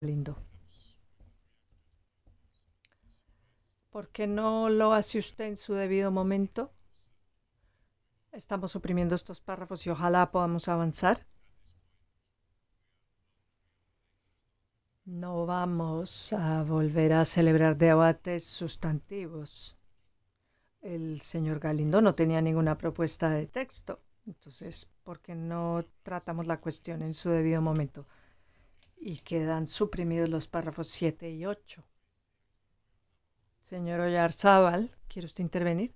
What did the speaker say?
Lindo. ¿Por qué no lo hace usted en su debido momento? Estamos suprimiendo estos párrafos y ojalá podamos avanzar. No vamos a volver a celebrar debates sustantivos. El señor Galindo no tenía ninguna propuesta de texto. Entonces, ¿por qué no tratamos la cuestión en su debido momento? Y quedan suprimidos los párrafos 7 y 8. Señor Oyarzábal, ¿quiere usted intervenir?